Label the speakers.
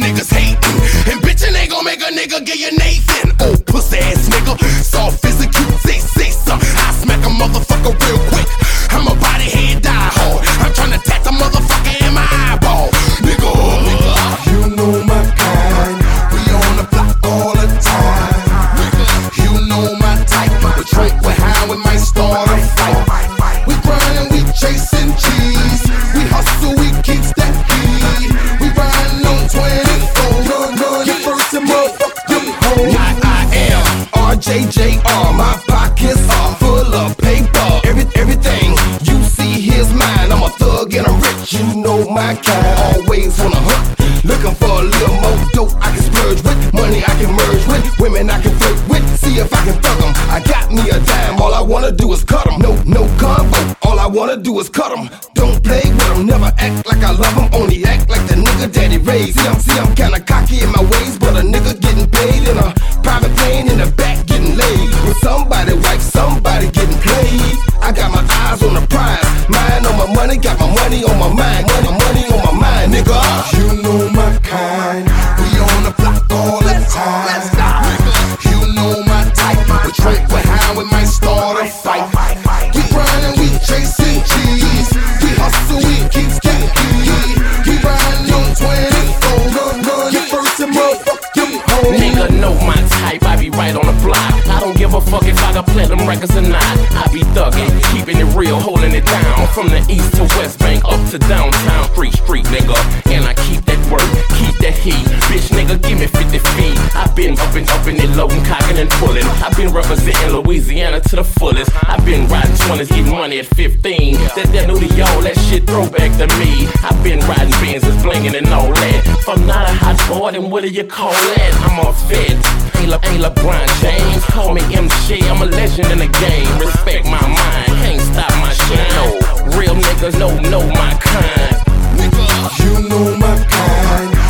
Speaker 1: niggas hating. And bitchin' ain't gon' make a nigga get you Nathan. Old pussy ass nigga, soft as a cute say something. I smack a motherfucker real quick. I'm a body head die hard. I'm tryna tat the motherfucker in my eyeball. Nigga,
Speaker 2: you know my kind. We on the block all the time. You know my type. We drink, we high, we might start a fight. We grindin', we chasing cheese. We hustle, we keep stacking. We riding on 24. Get first and motherfuck them home. I am RJJR. My pockets are full of paper. Everything you see here's mine. I'm a thug and I'm rich. You know my kind. Always on the hunt. Looking for a little more dope I can splurge with. Money I can merge with. Women I can flirt with. See if I can thug them. I got me a dime. All I wanna do is cut them. No combo. All I wanna do is cut them. Don't play with them. Never act like I love them. Only act like the nigga daddy raised. See, I'm kinda cocky in my ways. But a nigga getting paid in a private plane in the back getting laid. With somebody wife, somebody getting played. I got my eyes on the prize. Mind on my money. Got my money on my mind. Money on my mind, nigga. You know my kind. We on the block all the time. You know my type. We drink, we high, we might start a fight. We grindin', we chasing cheese. We hustle, we keep stacking. We riding on 24. Get first and motherfuck them home.
Speaker 3: Nigga know my type, I be right on the block. I don't give a fuck if I got platinum records or not. I be thuggin', keeping it real, holding it down. From the east to west bank, up to downtown. Free street, nigga, and I keep that work, keep that heat. Bitch, nigga, give me 50 feet. I been up in it, loading, cocking and pulling. I been representing Louisiana to the fullest. I been riding 20s, getting money at 15. That new to y'all, that shit throwback to me. I been riding Benzes, blinging and all that. If I'm not a hot boy, then what do you call that? I'm a vet, ain't LeBron James. Call me MC, I'm a legend in the game. Respect my mind, can't stop my shit. No, real niggas know my kind.
Speaker 2: You know my kind.